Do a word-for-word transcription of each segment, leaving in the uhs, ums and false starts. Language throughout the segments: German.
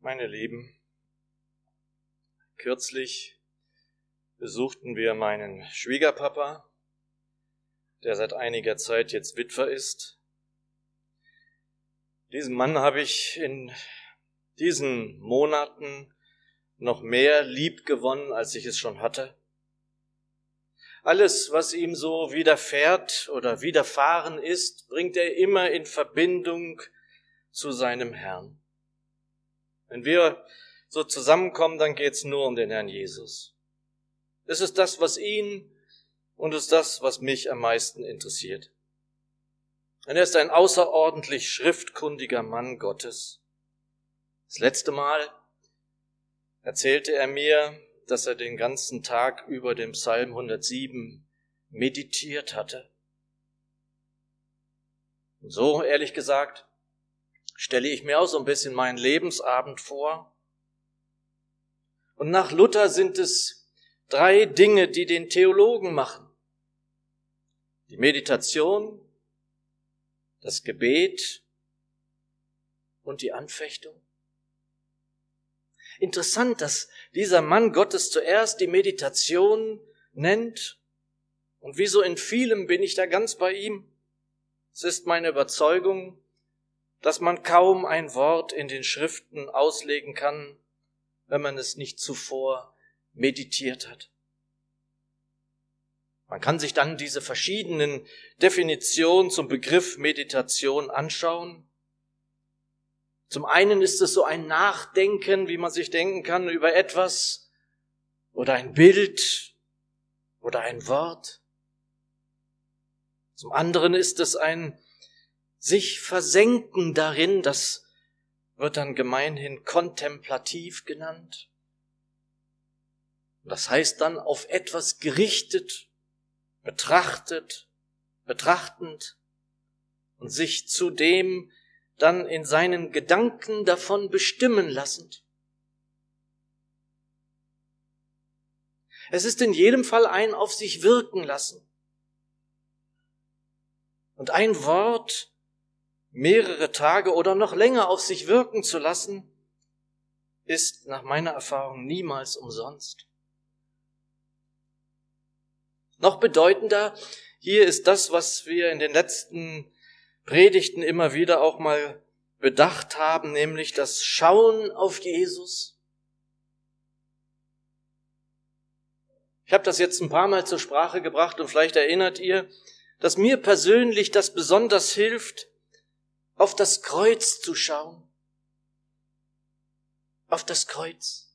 Meine Lieben, kürzlich besuchten wir meinen Schwiegerpapa, der seit einiger Zeit jetzt Witwer ist. Diesen Mann habe ich in diesen Monaten noch mehr lieb gewonnen, als ich es schon hatte. Alles, was ihm so widerfährt oder widerfahren ist, bringt er immer in Verbindung zu seinem Herrn. Wenn wir so zusammenkommen, dann geht's nur um den Herrn Jesus. Es ist das, was ihn und es ist das, was mich am meisten interessiert. Und er ist ein außerordentlich schriftkundiger Mann Gottes. Das letzte Mal erzählte er mir, dass er den ganzen Tag über dem Psalm hundertsieben meditiert hatte. Und so, ehrlich gesagt, stelle ich mir auch so ein bisschen meinen Lebensabend vor. Und nach Luther sind es drei Dinge, die den Theologen machen. Die Meditation, das Gebet und die Anfechtung. Interessant, dass dieser Mann Gottes zuerst die Meditation nennt. Und wie so in vielem bin ich da ganz bei ihm. Es ist meine Überzeugung, dass man kaum ein Wort in den Schriften auslegen kann, wenn man es nicht zuvor meditiert hat. Man kann sich dann diese verschiedenen Definitionen zum Begriff Meditation anschauen. Zum einen ist es so ein Nachdenken, wie man sich denken kann, über etwas oder ein Bild oder ein Wort. Zum anderen ist es ein sich versenken darin, das wird dann gemeinhin kontemplativ genannt. Das heißt dann auf etwas gerichtet, betrachtet, betrachtend und sich zudem dann in seinen Gedanken davon bestimmen lassend. Es ist in jedem Fall ein auf sich wirken lassen. Und ein Wort mehrere Tage oder noch länger auf sich wirken zu lassen, ist nach meiner Erfahrung niemals umsonst. Noch bedeutender hier ist das, was wir in den letzten Predigten immer wieder auch mal bedacht haben, nämlich das Schauen auf Jesus. Ich habe das jetzt ein paar Mal zur Sprache gebracht und vielleicht erinnert ihr, dass mir persönlich das besonders hilft, auf das Kreuz zu schauen. Auf das Kreuz.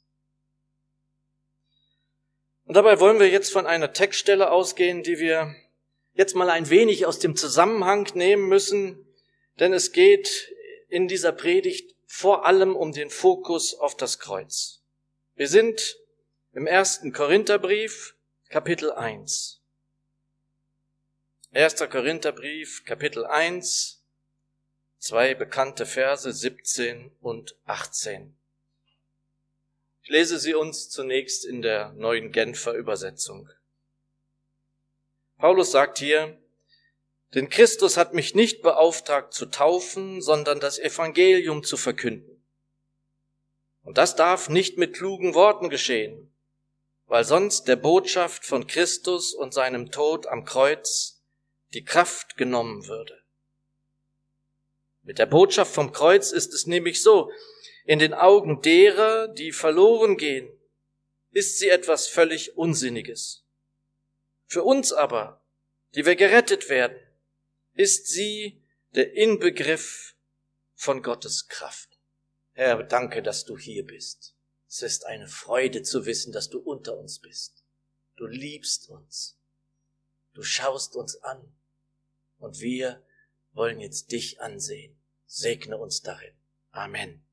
Und dabei wollen wir jetzt von einer Textstelle ausgehen, die wir jetzt mal ein wenig aus dem Zusammenhang nehmen müssen, denn es geht in dieser Predigt vor allem um den Fokus auf das Kreuz. Wir sind im ersten Korintherbrief, Kapitel eins. erster Korintherbrief, Kapitel eins, zwei bekannte Verse, siebzehn und achtzehn. Ich lese sie uns zunächst in der neuen Genfer Übersetzung. Paulus sagt hier, denn Christus hat mich nicht beauftragt zu taufen, sondern das Evangelium zu verkünden. Und das darf nicht mit klugen Worten geschehen, weil sonst der Botschaft von Christus und seinem Tod am Kreuz die Kraft genommen würde. Mit der Botschaft vom Kreuz ist es nämlich so, in den Augen derer, die verloren gehen, ist sie etwas völlig Unsinniges. Für uns aber, die wir gerettet werden, ist sie der Inbegriff von Gottes Kraft. Herr, danke, dass du hier bist. Es ist eine Freude zu wissen, dass du unter uns bist. Du liebst uns. Du schaust uns an. Und wir wollen jetzt dich ansehen. Segne uns darin. Amen.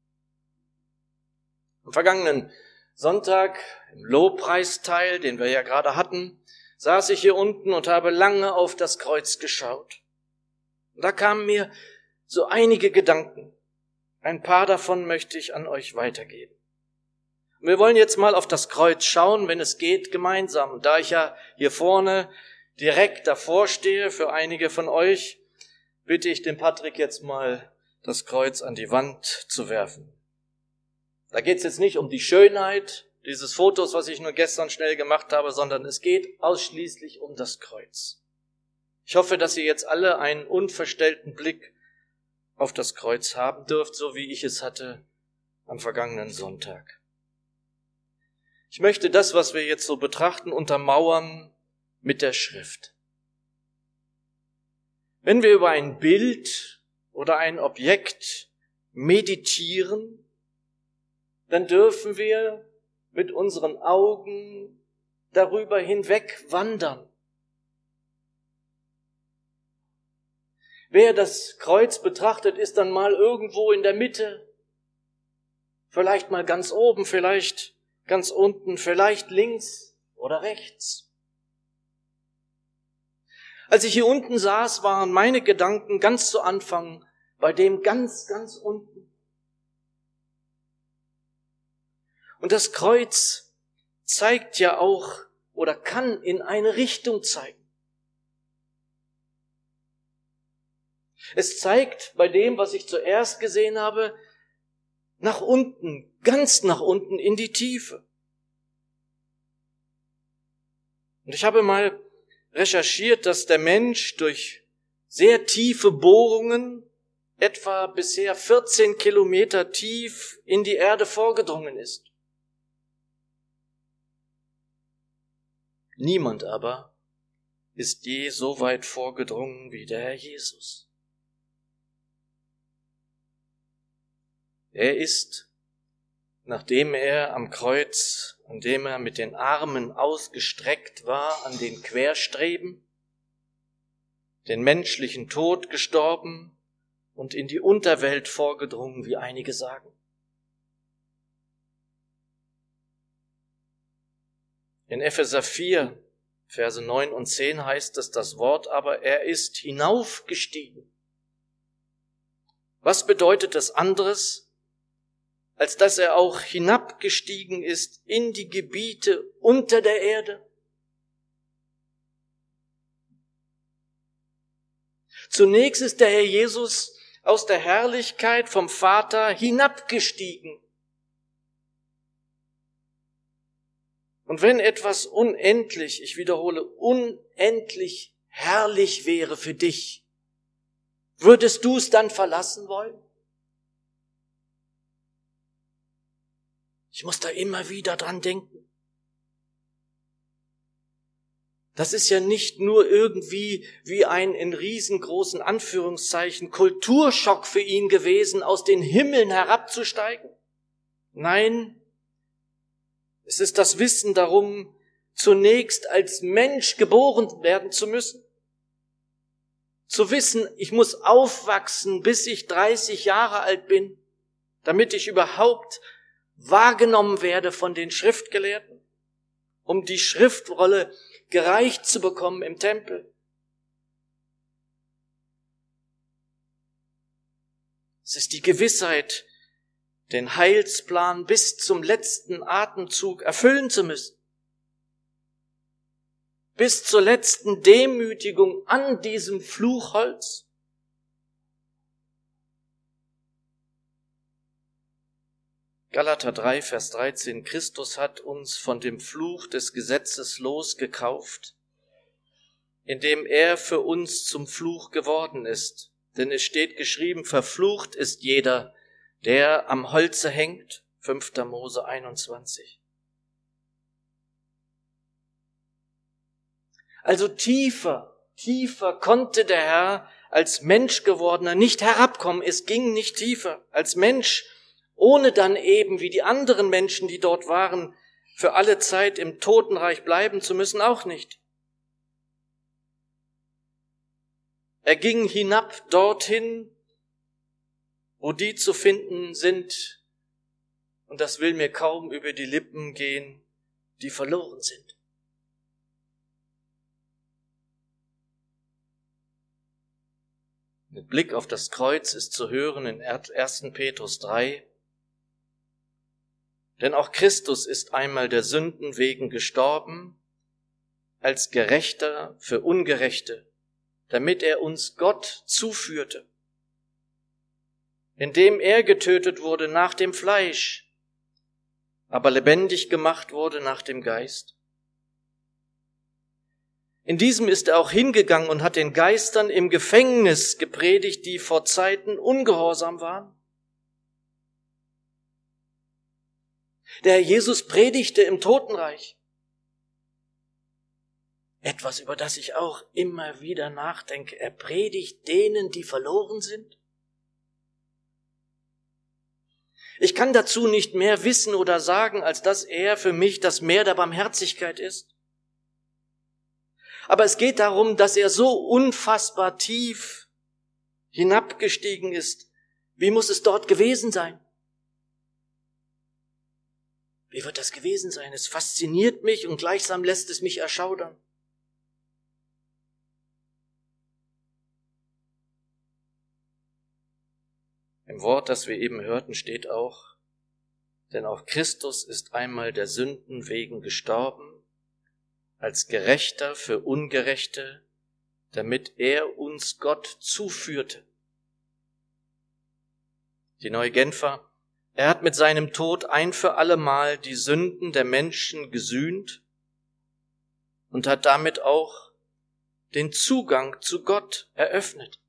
Am vergangenen Sonntag, im Lobpreisteil, den wir ja gerade hatten, saß ich hier unten und habe lange auf das Kreuz geschaut. Und da kamen mir so einige Gedanken. Ein paar davon möchte ich an euch weitergeben. Und wir wollen jetzt mal auf das Kreuz schauen, wenn es geht, gemeinsam. Und da ich ja hier vorne direkt davor stehe, für einige von euch, bitte ich den Patrick jetzt mal, das Kreuz an die Wand zu werfen. Da geht es jetzt nicht um die Schönheit dieses Fotos, was ich nur gestern schnell gemacht habe, sondern es geht ausschließlich um das Kreuz. Ich hoffe, dass ihr jetzt alle einen unverstellten Blick auf das Kreuz haben dürft, so wie ich es hatte am vergangenen Sonntag. Ich möchte das, was wir jetzt so betrachten, untermauern mit der Schrift. Wenn wir über ein Bild oder ein Objekt meditieren, dann dürfen wir mit unseren Augen darüber hinweg wandern. Wer das Kreuz betrachtet, ist dann mal irgendwo in der Mitte, vielleicht mal ganz oben, vielleicht ganz unten, vielleicht links oder rechts. Als ich hier unten saß, waren meine Gedanken ganz zu Anfang bei dem ganz, ganz unten. Und das Kreuz zeigt ja auch oder kann in eine Richtung zeigen. Es zeigt bei dem, was ich zuerst gesehen habe, nach unten, ganz nach unten in die Tiefe. Und ich habe mal recherchiert, dass der Mensch durch sehr tiefe Bohrungen etwa bisher vierzehn Kilometer tief in die Erde vorgedrungen ist. Niemand aber ist je so weit vorgedrungen wie der Herr Jesus. Er ist, nachdem er am Kreuz, an dem er mit den Armen ausgestreckt war, an den Querstreben, den menschlichen Tod gestorben und in die Unterwelt vorgedrungen, wie einige sagen. In Epheser vier, Verse neun und zehn heißt es das Wort, aber er ist hinaufgestiegen. Was bedeutet das anderes, als dass er auch hinabgestiegen ist in die Gebiete unter der Erde? Zunächst ist der Herr Jesus aus der Herrlichkeit vom Vater hinabgestiegen. Und wenn etwas unendlich, ich wiederhole, unendlich herrlich wäre für dich, würdest du es dann verlassen wollen? Ich muss da immer wieder dran denken. Das ist ja nicht nur irgendwie wie ein in riesengroßen Anführungszeichen Kulturschock für ihn gewesen, aus den Himmeln herabzusteigen. Nein, es ist das Wissen darum, zunächst als Mensch geboren werden zu müssen. Zu wissen, ich muss aufwachsen, bis ich dreißig Jahre alt bin, damit ich überhaupt wahrgenommen werde von den Schriftgelehrten, um die Schriftrolle gereicht zu bekommen im Tempel. Es ist die Gewissheit, den Heilsplan bis zum letzten Atemzug erfüllen zu müssen. Bis zur letzten Demütigung an diesem Fluchholz. Galater drei, Vers dreizehn, Christus hat uns von dem Fluch des Gesetzes losgekauft, indem er für uns zum Fluch geworden ist. Denn es steht geschrieben, verflucht ist jeder, der am Holze hängt, fünfter Mose einundzwanzig. Also tiefer, tiefer konnte der Herr als Mensch gewordener nicht herabkommen. Es ging nicht tiefer. Als Mensch, ohne dann eben wie die anderen Menschen, die dort waren, für alle Zeit im Totenreich bleiben zu müssen, auch nicht. Er ging hinab dorthin, wo die zu finden sind, und das will mir kaum über die Lippen gehen, die verloren sind. Mit Blick auf das Kreuz ist zu hören in erster Petrus drei, denn auch Christus ist einmal der Sünden wegen gestorben, als Gerechter für Ungerechte, damit er uns Gott zuführte. Indem er getötet wurde nach dem Fleisch, aber lebendig gemacht wurde nach dem Geist. In diesem ist er auch hingegangen und hat den Geistern im Gefängnis gepredigt, die vor Zeiten ungehorsam waren. Der Herr Jesus predigte im Totenreich. Etwas, über das ich auch immer wieder nachdenke. Er predigt denen, die verloren sind. Ich kann dazu nicht mehr wissen oder sagen, als dass er für mich das Meer der Barmherzigkeit ist. Aber es geht darum, dass er so unfassbar tief hinabgestiegen ist. Wie muss es dort gewesen sein? Wie wird das gewesen sein? Es fasziniert mich und gleichsam lässt es mich erschaudern. Im Wort, das wir eben hörten, steht auch, denn auch Christus ist einmal der Sünden wegen gestorben, als Gerechter für Ungerechte, damit er uns Gott zuführte. Die Neue Genfer: Er hat mit seinem Tod ein für allemal die Sünden der Menschen gesühnt und hat damit auch den Zugang zu Gott eröffnet.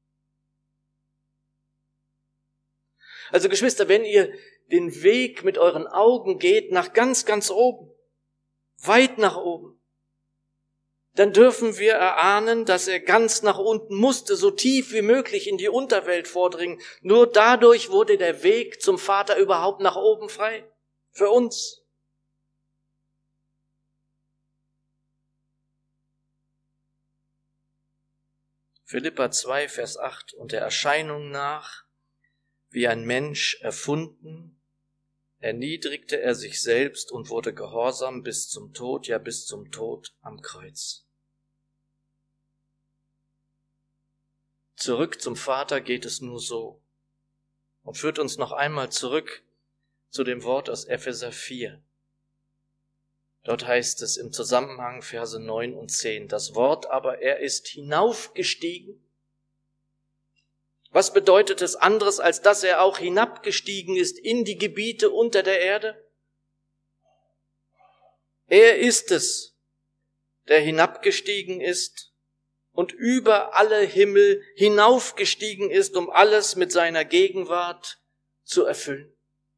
Also Geschwister, wenn ihr den Weg mit euren Augen geht nach ganz, ganz oben, weit nach oben, dann dürfen wir erahnen, dass er ganz nach unten musste, so tief wie möglich in die Unterwelt vordringen. Nur dadurch wurde der Weg zum Vater überhaupt nach oben frei. Für uns. Philipper zwei, Vers acht. Und der Erscheinung nach, wie ein Mensch erfunden, erniedrigte er sich selbst und wurde gehorsam bis zum Tod, ja bis zum Tod am Kreuz. Zurück zum Vater geht es nur so. Und führt uns noch einmal zurück zu dem Wort aus Epheser vier. Dort heißt es im Zusammenhang Verse neun und zehn, das Wort aber, er ist hinaufgestiegen. Was bedeutet es anderes, als dass er auch hinabgestiegen ist in die Gebiete unter der Erde? Er ist es, der hinabgestiegen ist und über alle Himmel hinaufgestiegen ist, um alles mit seiner Gegenwart zu erfüllen.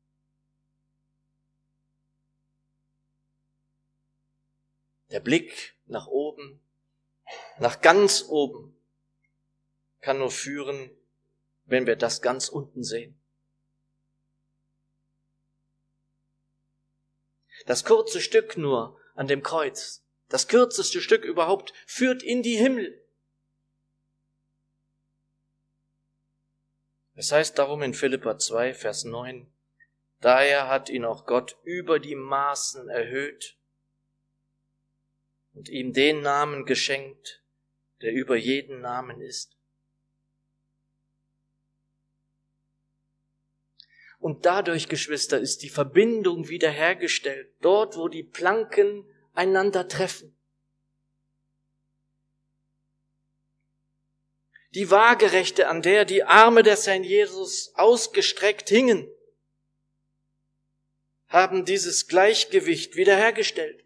Der Blick nach oben, nach ganz oben, kann nur führen, wenn wir das ganz unten sehen. Das kurze Stück nur an dem Kreuz, das kürzeste Stück überhaupt, führt in die Himmel. Es heißt darum in Philipper zwei, Vers neun, daher hat ihn auch Gott über die Maßen erhöht und ihm den Namen geschenkt, der über jeden Namen ist. Und dadurch, Geschwister, ist die Verbindung wiederhergestellt, dort, wo die Planken einander treffen. Die Waagerechte, an der die Arme des Herrn Jesus ausgestreckt hingen, haben dieses Gleichgewicht wiederhergestellt.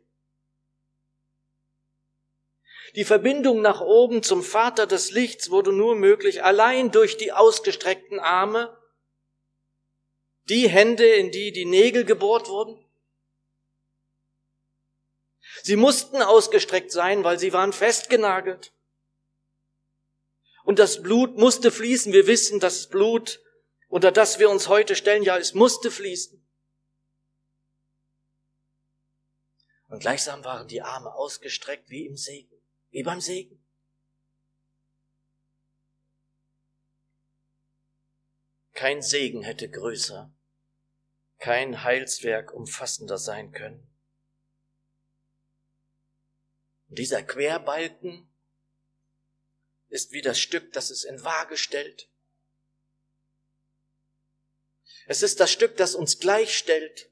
Die Verbindung nach oben zum Vater des Lichts wurde nur möglich allein durch die ausgestreckten Arme, die Hände, in die die Nägel gebohrt wurden. Sie mussten ausgestreckt sein, weil sie waren festgenagelt. Und das Blut musste fließen. Wir wissen, das Blut, unter das wir uns heute stellen, ja, es musste fließen. Und gleichsam waren die Arme ausgestreckt wie im Segen, wie beim Segen. Kein Segen hätte größer, kein Heilswerk umfassender sein können. Und dieser Querbalken ist wie das Stück, das es in Waage stellt. Es ist das Stück, das uns gleichstellt.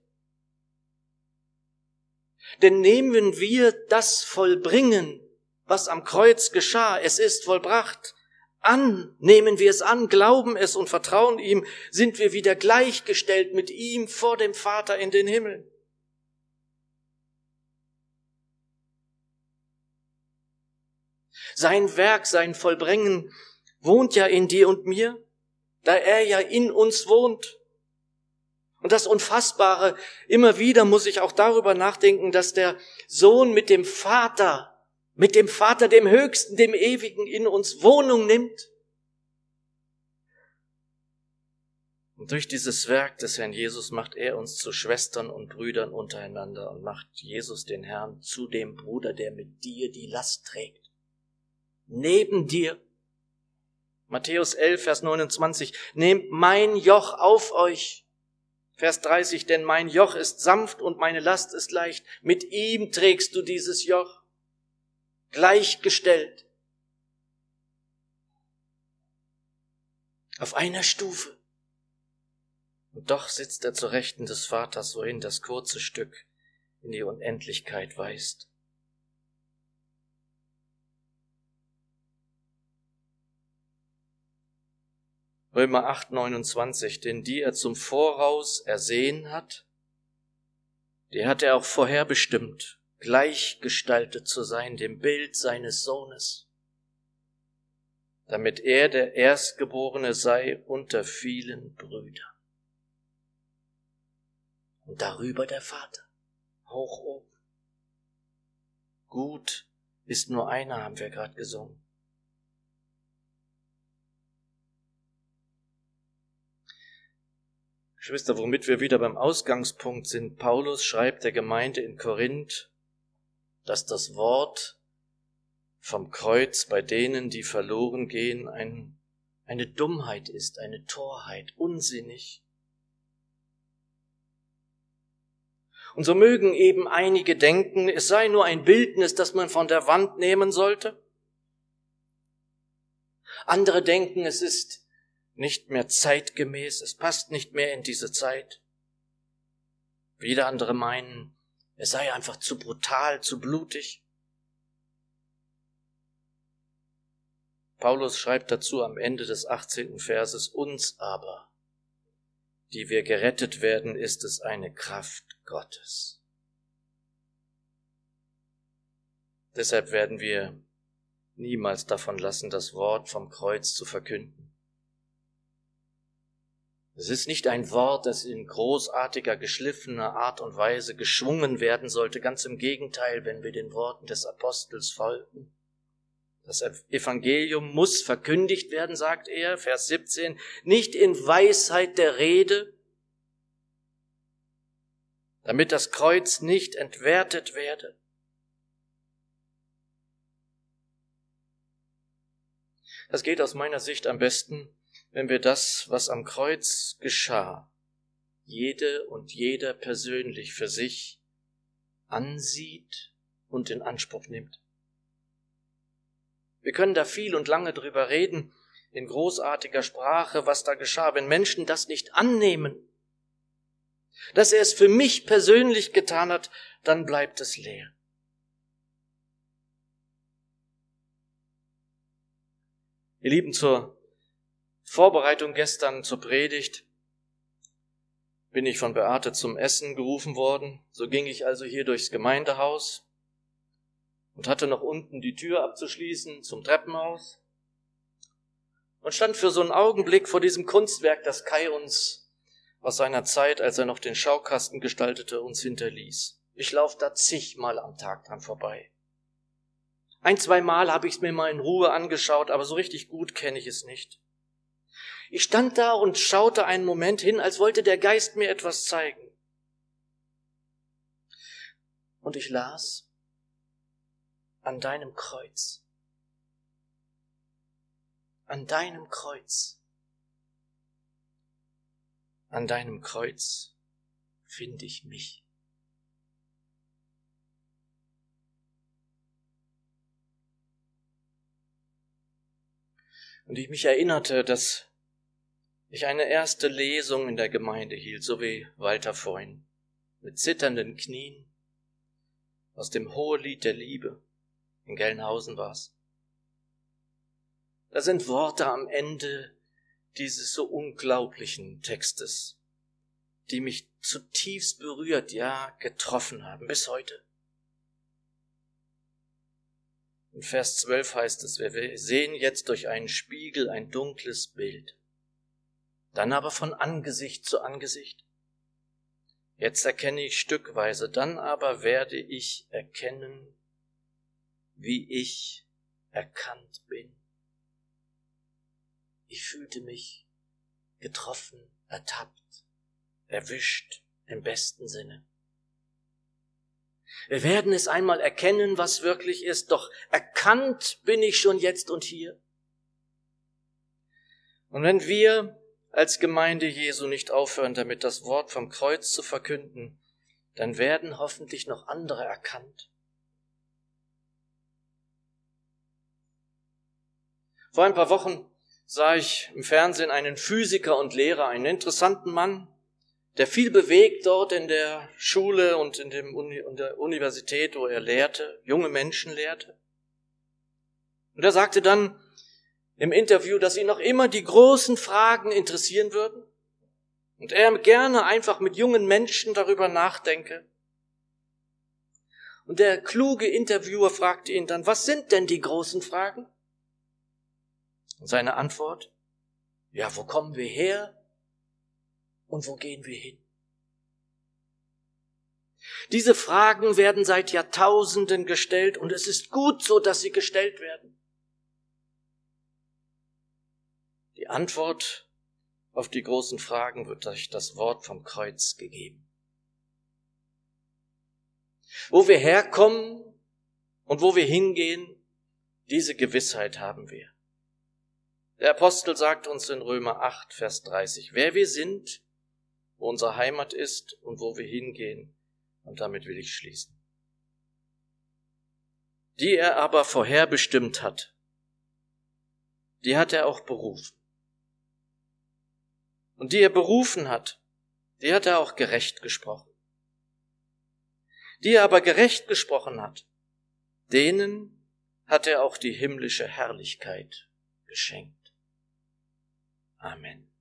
Denn nehmen wir das Vollbringen, was am Kreuz geschah, es ist vollbracht, an, nehmen wir es an, glauben es und vertrauen ihm, sind wir wieder gleichgestellt mit ihm vor dem Vater in den Himmeln. Sein Werk, sein Vollbringen wohnt ja in dir und mir, da er ja in uns wohnt. Und das Unfassbare, immer wieder muss ich auch darüber nachdenken, dass der Sohn mit dem Vater, mit dem Vater, dem Höchsten, dem Ewigen in uns Wohnung nimmt. Und durch dieses Werk des Herrn Jesus macht er uns zu Schwestern und Brüdern untereinander und macht Jesus den Herrn zu dem Bruder, der mit dir die Last trägt. Neben dir. Matthäus elf, Vers neunundzwanzig. Nehmt mein Joch auf euch. Vers dreißig. Denn mein Joch ist sanft und meine Last ist leicht. Mit ihm trägst du dieses Joch. Gleichgestellt. Auf einer Stufe. Und doch sitzt er zur Rechten des Vaters, wohin das kurze Stück in die Unendlichkeit weist. Römer acht, neunundzwanzig, denn die er zum Voraus ersehen hat, die hat er auch vorherbestimmt, gleichgestaltet zu sein, dem Bild seines Sohnes, damit er der Erstgeborene sei unter vielen Brüdern. Und darüber der Vater, hoch oben. Gut ist nur einer, haben wir gerade gesungen. Geschwister, womit wir wieder beim Ausgangspunkt sind, Paulus schreibt der Gemeinde in Korinth, dass das Wort vom Kreuz bei denen, die verloren gehen, ein, eine Dummheit ist, eine Torheit, unsinnig. Und so mögen eben einige denken, es sei nur ein Bildnis, das man von der Wand nehmen sollte. Andere denken, es ist nicht mehr zeitgemäß, es passt nicht mehr in diese Zeit. Wieder andere meinen, es sei einfach zu brutal, zu blutig. Paulus schreibt dazu am Ende des achtzehnten Verses, uns aber, die wir gerettet werden, ist es eine Kraft Gottes. Deshalb werden wir niemals davon lassen, das Wort vom Kreuz zu verkünden. Es ist nicht ein Wort, das in großartiger, geschliffener Art und Weise geschwungen werden sollte. Ganz im Gegenteil, wenn wir den Worten des Apostels folgen. Das Evangelium muss verkündigt werden, sagt er, Vers siebzehn, nicht in Weisheit der Rede, damit das Kreuz nicht entwertet werde. Das geht aus meiner Sicht am besten, wenn wir das, was am Kreuz geschah, jede und jeder persönlich für sich ansieht und in Anspruch nimmt. Wir können da viel und lange drüber reden, in großartiger Sprache, was da geschah. Wenn Menschen das nicht annehmen, dass er es für mich persönlich getan hat, dann bleibt es leer. Ihr Lieben, zur Vorbereitung gestern zur Predigt bin ich von Beate zum Essen gerufen worden. So ging ich also hier durchs Gemeindehaus und hatte noch unten die Tür abzuschließen zum Treppenhaus und stand für so einen Augenblick vor diesem Kunstwerk, das Kai uns aus seiner Zeit, als er noch den Schaukasten gestaltete, uns hinterließ. Ich laufe da zigmal am Tag dran vorbei. Ein, zwei Mal habe ich es mir mal in Ruhe angeschaut, aber so richtig gut kenne ich es nicht. Ich stand da und schaute einen Moment hin, als wollte der Geist mir etwas zeigen. Und ich las, an deinem Kreuz, an deinem Kreuz, an deinem Kreuz finde ich mich. Und ich mich erinnerte, dass ich eine erste Lesung in der Gemeinde hielt, so wie Walter vorhin, mit zitternden Knien, aus dem Hohelied der Liebe. In Gelnhausen war's. Da sind Worte am Ende dieses so unglaublichen Textes, die mich zutiefst berührt, ja, getroffen haben, bis heute. In Vers zwölf heißt es, wir sehen jetzt durch einen Spiegel ein dunkles Bild, dann aber von Angesicht zu Angesicht. Jetzt erkenne ich stückweise, dann aber werde ich erkennen, wie ich erkannt bin. Ich fühlte mich getroffen, ertappt, erwischt im besten Sinne. Wir werden es einmal erkennen, was wirklich ist, doch erkannt bin ich schon jetzt und hier. Und wenn wir als Gemeinde Jesu nicht aufhören, damit das Wort vom Kreuz zu verkünden, dann werden hoffentlich noch andere erkannt. Vor ein paar Wochen sah ich im Fernsehen einen Physiker und Lehrer, einen interessanten Mann, der viel bewegt dort in der Schule und in, dem Uni, in der Universität, wo er lehrte, junge Menschen lehrte. Und er sagte dann im Interview, dass ihn noch immer die großen Fragen interessieren würden und er gerne einfach mit jungen Menschen darüber nachdenke. Und der kluge Interviewer fragte ihn dann, was sind denn die großen Fragen? Und seine Antwort, ja, wo kommen wir her und wo gehen wir hin? Diese Fragen werden seit Jahrtausenden gestellt und es ist gut so, dass sie gestellt werden. Die Antwort auf die großen Fragen wird durch das Wort vom Kreuz gegeben. Wo wir herkommen und wo wir hingehen, diese Gewissheit haben wir. Der Apostel sagt uns in Römer acht, Vers dreißig, wer wir sind, wo unsere Heimat ist und wo wir hingehen. Und damit will ich schließen. Die er aber vorherbestimmt hat, die hat er auch berufen. Und die er berufen hat, die hat er auch gerecht gesprochen. Die er aber gerecht gesprochen hat, denen hat er auch die himmlische Herrlichkeit geschenkt. Amen.